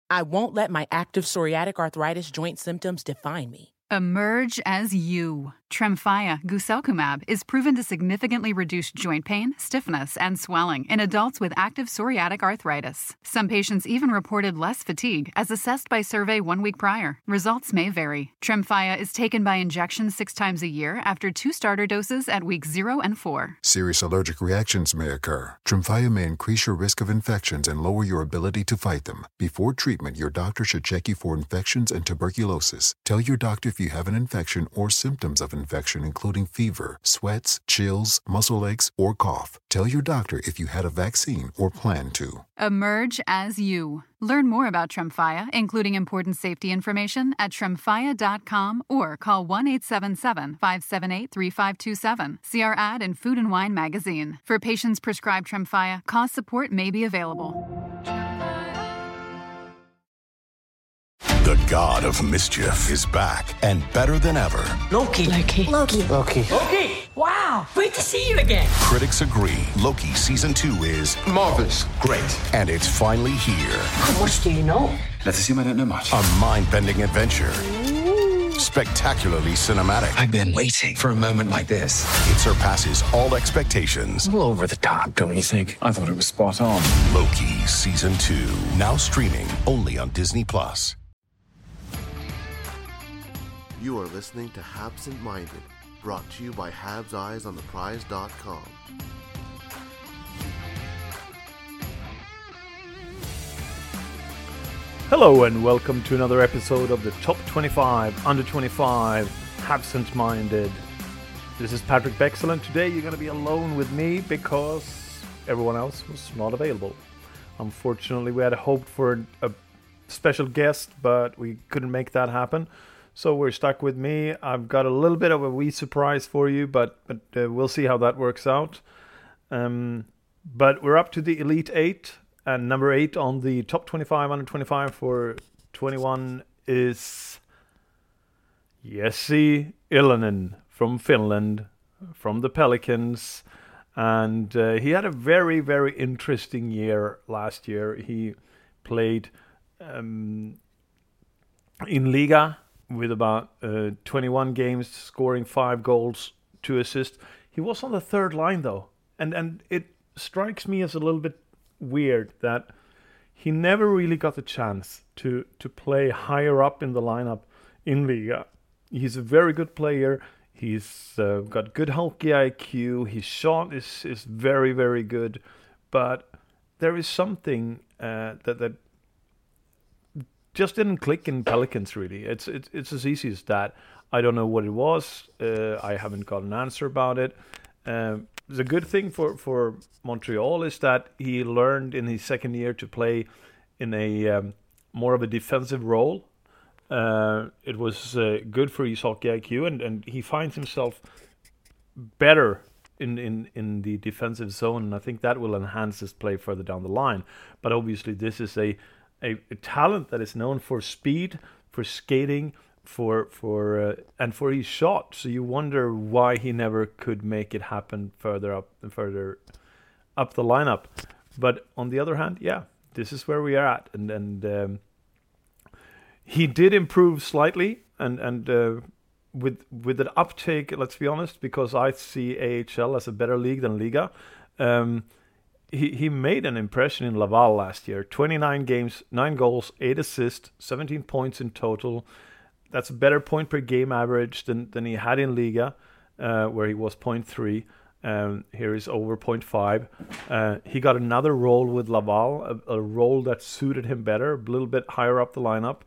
I won't let my active psoriatic arthritis joint symptoms define me. Emerge as you. Tremfya guselkumab is proven to significantly reduce joint pain, stiffness, and swelling in adults with active psoriatic arthritis. Some patients even reported less fatigue as assessed by survey 1 week prior. Results may vary. Tremfya is taken by injection 6 times a year after 2 starter doses at weeks 0 and 4. Serious allergic reactions may occur. Tremfya may increase your risk of infections and lower your ability to fight them. Before treatment, your doctor should check you for infections and tuberculosis. Tell your doctor if you have an infection or symptoms of infection, including fever, sweats, chills, muscle aches, or cough. Tell your doctor if you had a vaccine or plan to. Emerge as you. Learn more about Tremfya, including important safety information, at tremfya.com or call 1-877-578-3527. See our ad in Food and Wine magazine. For patients prescribed Tremfya, cost support may be available. The god of mischief is back and better than ever. Loki. Wow, great to see you again. Critics agree Loki Season 2 is marvelous, great, and it's finally here. How much do you know? Let's assume I don't know much. A mind-bending adventure. Spectacularly cinematic. I've been waiting for a moment like this. It surpasses all expectations. A little over the top, don't you think? I thought it was spot on. Loki Season 2, now streaming only on Disney+. You are listening to Habsent Minded, brought to you by Habs Eyes on the Prize.com. Hello and welcome to another episode of the Top 25 Under 25 Habsent Minded. This is Patrick Bexel, and today you're going to be alone with me because everyone else was not available. Unfortunately, we had hoped for a special guest, but we couldn't make that happen. So we're stuck with me. I've got a little bit of a wee surprise for you, but we'll see how that works out. But we're up to the Elite 8, and number 8 on the Top 25 Under 25 for 21 is Jesse Ylönen from Finland, from the Pelicans. And he had a very, very interesting year last year. He played in Liga with about 21 games, scoring 5 goals, 2 assists. He was on the third line, though. And it strikes me as a little bit weird that he never really got the chance to play higher up in the lineup in Liga. He's a very good player. He's got good hockey IQ. His shot is very, very good. But there is something that just didn't click in Pelicans, really. It's as easy as that. I don't know what it was. I haven't got an answer about it. The good thing for Montreal is that he learned in his second year to play in a more of a defensive role. It was good for his hockey IQ, and he finds himself better in the defensive zone, and I think that will enhance his play further down the line. But obviously this is a talent that is known for speed, for skating, for and for his shot. So you wonder why he never could make it happen further up the lineup. But on the other hand, yeah, this is where we are at, and he did improve slightly, and with an uptake. Let's be honest, because I see AHL as a better league than Liga. He made an impression in Laval last year. 29 games, 9 goals, 8 assists, 17 points in total. That's a better point per game average than he had in Liga, where he was 0.3. Here is over 0.5. He got another role with Laval, a role that suited him better, a little bit higher up the lineup.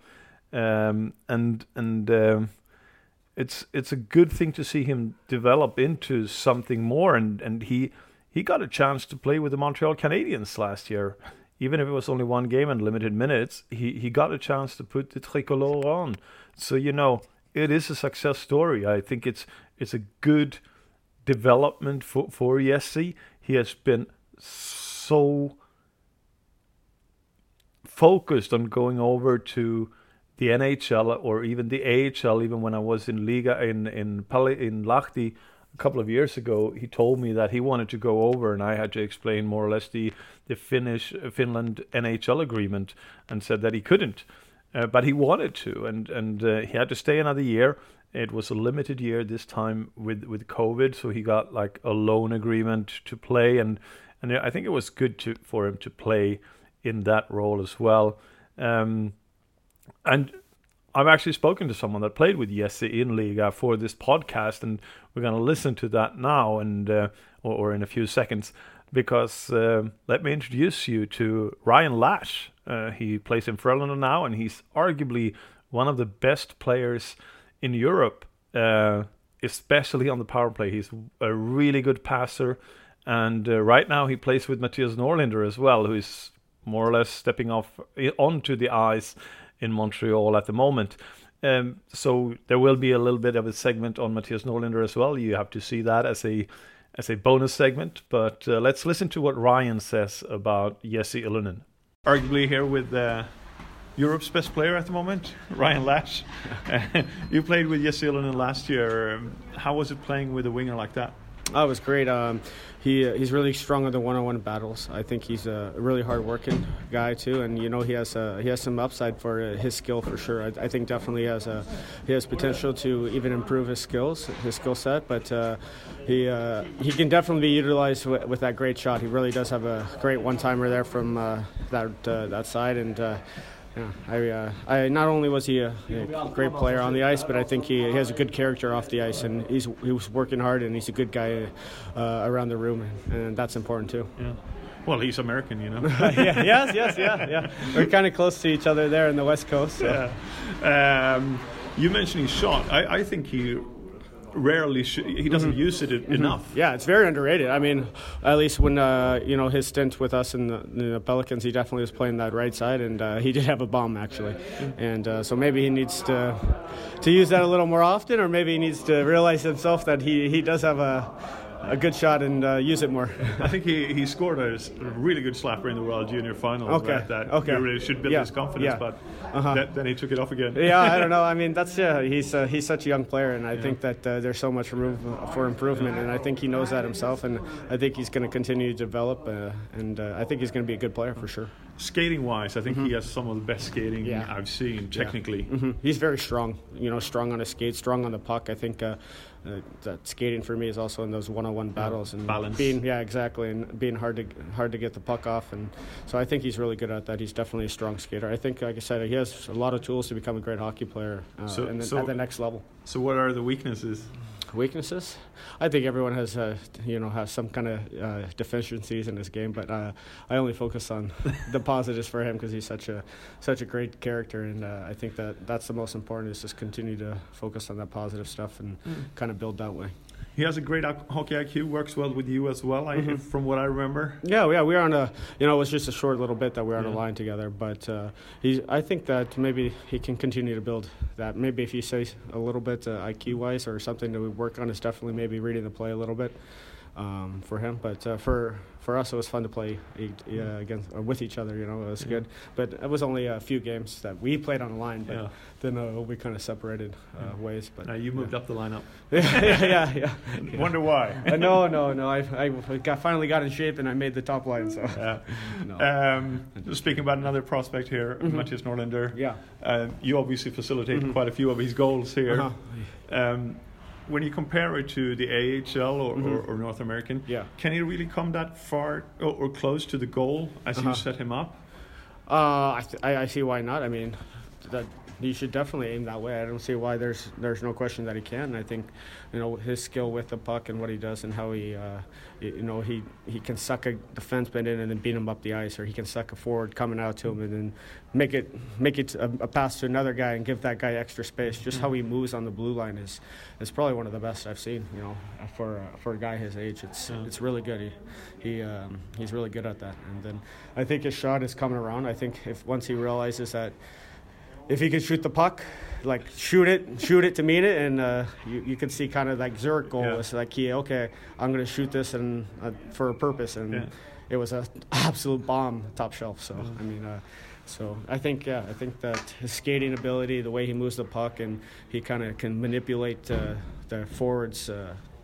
It's a good thing to see him develop into something more, and he got a chance to play with the Montreal Canadiens last year. Even if it was only one game and limited minutes, he got a chance to put the tricolore on. So, it is a success story. I think it's a good development for Jesse. He has been so focused on going over to the NHL or even the AHL. Even when I was in Liga in Lahti couple of years ago, he told me that he wanted to go over, and I had to explain more or less the Finland NHL agreement, and said that he couldn't, but he wanted to, and he had to stay another year. It was a limited year this time with COVID, so he got like a loan agreement to play, and I think it was good for him to play in that role as well. And I've actually spoken to someone that played with Jesse in Liga for this podcast, and we're going to listen to that now, and or in a few seconds, because let me introduce you to Ryan Lash. He plays in Frölunda now, and he's arguably one of the best players in Europe, especially on the power play. He's a really good passer, and right now he plays with Mattias Norlinder as well, who is more or less stepping off onto the ice in Montreal at the moment. So there will be a little bit of a segment on Mattias Norlinder as well. You have to see that as a bonus segment. But let's listen to what Ryan says about Jesse Ylönen. Arguably here with Europe's best player at the moment, Ryan Lash. You played with Jesse Ylönen last year. How was it playing with a winger like that? Oh, it was great. He's really strong in the one-on-one battles. I think he's a really hard-working guy too, and he has some upside for his skill for sure. I think definitely he has potential to even improve his skill set, but he can definitely be utilized with that great shot. He really does have a great one-timer there from that side, and. I not only was he a great player on the ice, but I think he has a good character off the ice, and he was working hard, and he's a good guy around the room, and that's important too. Yeah. Well, he's American, Yeah. We're kind of close to each other there in the West Coast. So. Yeah. You mentioned his shot. I think he rarely he doesn't use it enough. Yeah, it's very underrated. I mean, at least when his stint with us in the Pelicans, he definitely was playing that right side, and he did have a bomb actually, and so maybe he needs to use that a little more often, or maybe he needs to realize himself that he does have a good shot and use it more. I think he scored a really good slapper in the World Junior Final. Okay. He really should build his confidence, but then he took it off again. Yeah, I don't know. I mean, he's such a young player, and I think that there's so much room for improvement, and I think he knows that himself, and I think he's going to continue to develop, and I think he's going to be a good player for sure. Skating-wise, I think he has some of the best skating I've seen technically. Yeah. He's very strong. Strong on his skates, strong on the puck. I think that skating for me is also in those one-on-one battles and balance. Exactly, and being hard to get the puck off, and so I think he's really good at that. He's definitely a strong skater. I think, like I said, he has a lot of tools to become a great hockey player at the next level. So, what are the weaknesses? Weaknesses? I think everyone has some kind of deficiencies in his game, but I only focus on the positives for him because he's such a great character, and I think that's the most important, is just continue to focus on that positive stuff and kind of build that way. He has a great hockey IQ, works well with you as well, from what I remember. Yeah, we were on it was just a short little bit that we were on a line together, but I think that maybe he can continue to build that. Maybe if you say a little bit IQ-wise or something that we work on is definitely maybe reading the play a little bit for him. But for us, it was fun to play against with each other. It was good. But it was only a few games that we played on the line, but then we kind of separated ways. But now you moved up the lineup. Yeah. Wonder why? No. I finally got in shape and I made the top line. So. Speaking about another prospect here, Mattias Norlinder. Yeah. You obviously facilitated quite a few of his goals here. When you compare it to the AHL or North American, can he really come that far or close to the goal as you set him up? I see why not. I mean, that he should definitely aim that way. I don't see why there's no question that he can. I think, his skill with the puck and what he does and how he can suck a defenseman in and then beat him up the ice, or he can suck a forward coming out to him and then make it a pass to another guy and give that guy extra space. Just how he moves on the blue line is probably one of the best I've seen. For a guy his age, it's really good. He's really good at that. And then I think his shot is coming around. I think once he realizes that if he can shoot the puck, like shoot it to mean it, and you can see kind of like Zurich goal. It's like, I'm going to shoot this and for a purpose, and it was an absolute bomb, top shelf. So I mean, so I think that his skating ability, the way he moves the puck, and he kind of can manipulate the forwards'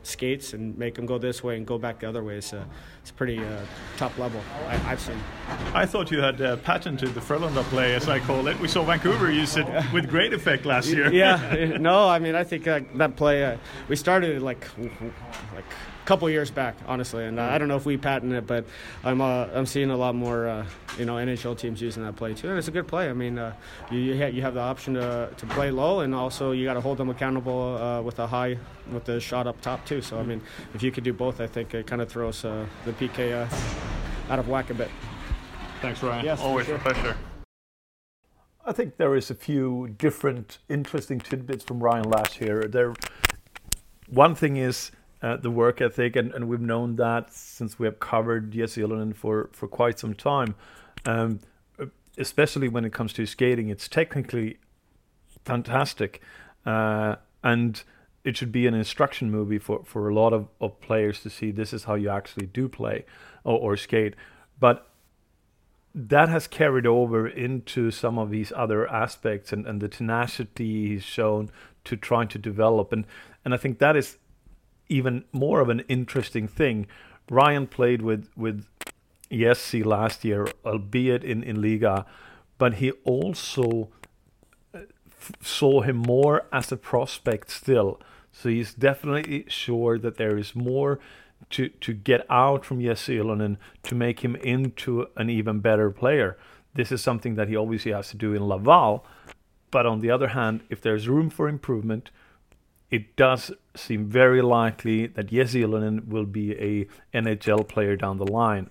skates and make him go this way and go back the other way. It's pretty top level I've seen. I thought you had patented the Frölunda play, as I call it. We saw Vancouver use it with great effect last year. Yeah, no, I mean, I think that play, we started it like a couple years back, honestly, and I don't know if we patented it, but I'm seeing a lot more NHL teams using that play too, and it's a good play. I mean, you have the option to play low, and also you got to hold them accountable with the shot up top too. So I mean, if you could do both, I think it kind of throws the PK out of whack a bit. Thanks, Ryan. Yes, always sure. a pleasure. I think there is a few different interesting tidbits from Ryan last year. One thing is the work ethic, and we've known that since we have covered Jesse Ylönen for quite some time. Especially when it comes to skating, it's technically fantastic, and it should be an instruction movie for a lot of players to see this is how you actually do play or skate. But that has carried over into some of these other aspects and the tenacity he's shown to trying to develop. And I think that is even more of an interesting thing. Ryan played with Jesse last year, albeit in Liga, but he also saw him more as a prospect still. So he's definitely sure that there is more to get out from Jesse Ylönen to make him into an even better player. This is something that he obviously has to do in Laval, but on the other hand, if there's room for improvement, it does seem very likely that Jesse Ylönen will be a NHL player down the line.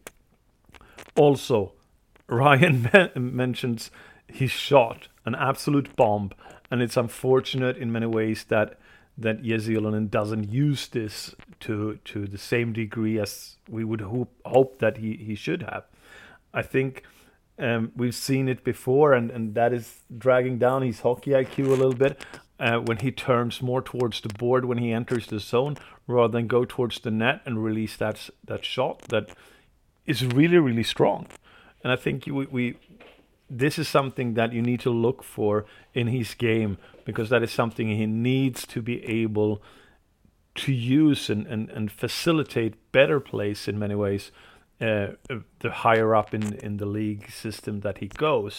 Also, Ryan mentions his shot, an absolute bomb, and it's unfortunate in many ways that Jesse Ylönen doesn't use this to the same degree as we would hope that he should have. I think we've seen it before, and that is dragging down his hockey IQ a little bit when he turns more towards the board when he enters the zone rather than go towards the net and release that shot that is really, really strong. And I think this is something that you need to look for in his game, because that is something he needs to be able to use and facilitate better plays in many ways the higher up in the league system that he goes.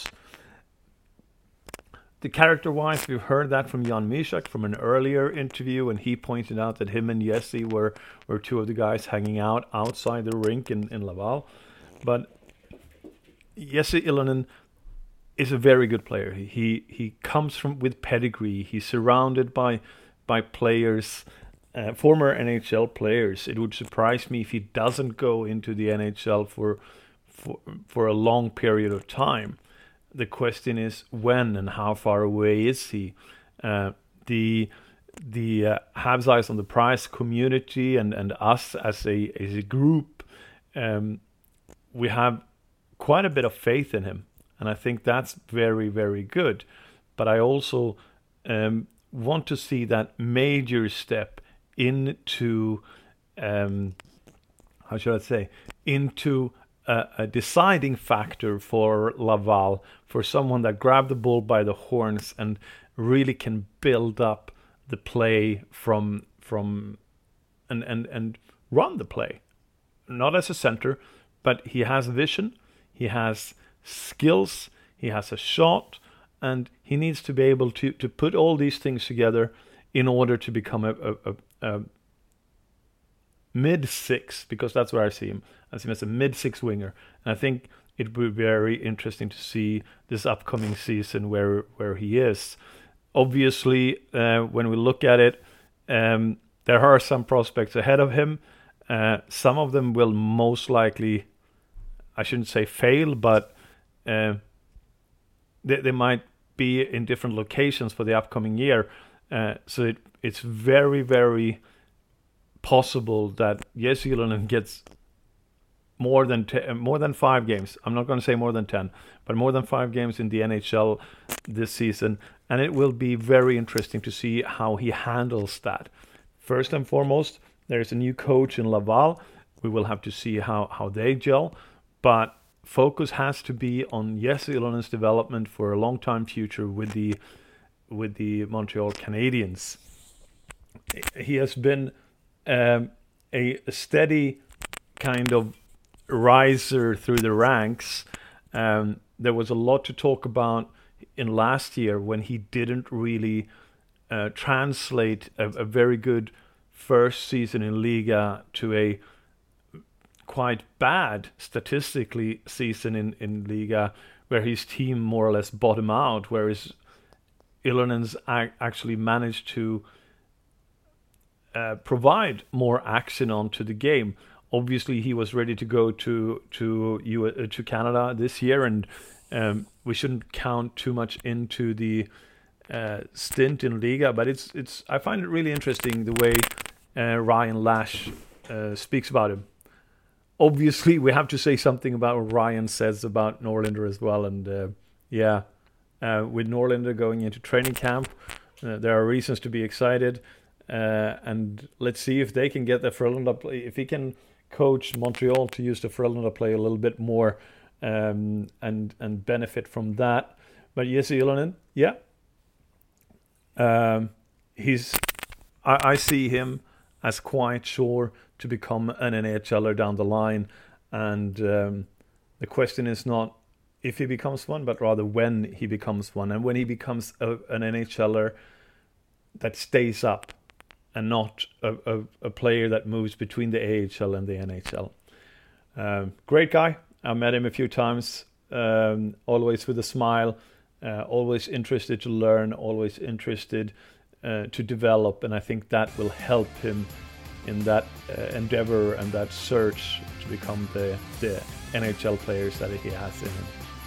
The character-wise, we've heard that from Jan Mysak from an earlier interview, and he pointed out that him and Jesse were two of the guys hanging out outside the rink in Laval. But Jesse Ylönen is a very good player. He comes with pedigree. He's surrounded by players, former NHL players. It would surprise me if he doesn't go into the NHL for a long period of time. The question is when and how far away is he? The Habs Eyes on the Prize community and us as a group, we have quite a bit of faith in him. And I think that's very, very good. But I also want to see that major step into, into a deciding factor for Laval, for someone that grabbed the bull by the horns and really can build up the play from and run the play. Not as a center, but he has vision, he has skills, he has a shot, and he needs to be able to put all these things together in order to become a mid-six, because that's where I see him. I see him as a mid-six winger. And I think it would be very interesting to see this upcoming season where he is. Obviously, when we look at it, there are some prospects ahead of him. Some of them will most likely, I shouldn't say fail, but they might be in different locations for the upcoming year. So it's very, very possible that Jesse Ylönen gets more than 5 games. I'm not going to say more than 10, but more than 5 games in the NHL this season. And it will be very interesting to see how he handles that. First and foremost, there's a new coach in Laval. We will have to see how they gel. But focus has to be on Jesse Ylönen's development for a long-time future with the Montreal Canadiens. He has been a steady kind of riser through the ranks. There was a lot to talk about in last year when he didn't really translate a very good first season in Liga to a quite bad statistically season in Liga, where his team more or less bottomed out, whereas Ylönen's actually managed to provide more action onto the game. Obviously, he was ready to go to Canada this year, and we shouldn't count too much into the stint in Liga. But it's I find it really interesting the way Ryan Lash speaks about him. Obviously, we have to say something about what Ryan says about Norlinder as well. And with Norlinder going into training camp, there are reasons to be excited. And let's see if they can get the Frölunda play. If he can coach Montreal to use the Frölunda play a little bit more and benefit from that. But Jesse Ylönen, I see him as quite sure to become an NHLer down the line. And the question is not if he becomes one, but rather when he becomes one. And when he becomes an NHLer that stays up and not a player that moves between the AHL and the NHL. Great guy. I met him a few times, always with a smile, always interested to learn, always interested to develop. And I think that will help him in that endeavor and that search to become the NHL players that he has in him.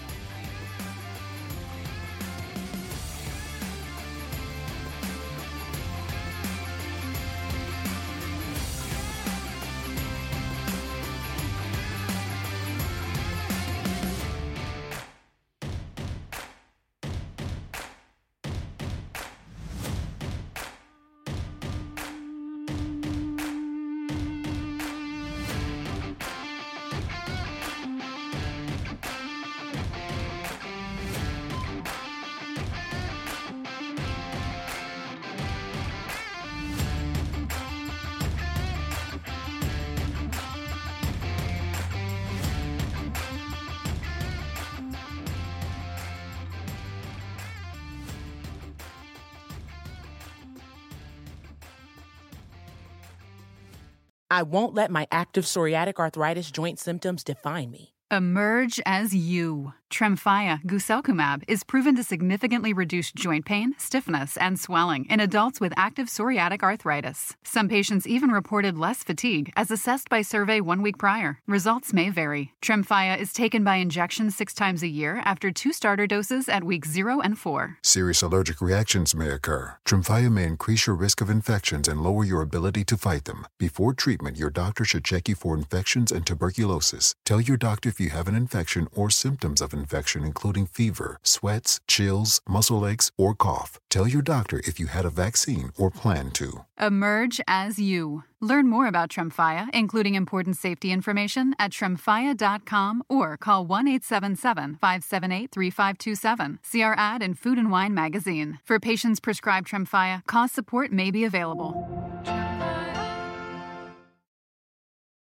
I won't let my active psoriatic arthritis joint symptoms define me. Emerge as you. Tremfya guselkumab is proven to significantly reduce joint pain, stiffness, and swelling in adults with active psoriatic arthritis. Some patients even reported less fatigue as assessed by survey 1 week prior. Results may vary. Tremfya is taken by injection 6 times a year after 2 starter doses at weeks 0 and 4. Serious allergic reactions may occur. Tremfya may increase your risk of infections and lower your ability to fight them. Before treatment, your doctor should check you for infections and tuberculosis. Tell your doctor if you have an infection or symptoms of infection, including fever, sweats, chills, muscle aches, or cough. Tell your doctor if you had a vaccine or plan to. Emerge as you. Learn more about Tremfya, including important safety information, at tremfya.com or call 1-877-578-3527. See our ad in Food & Wine magazine. For patients prescribed Tremfya, cost support may be available.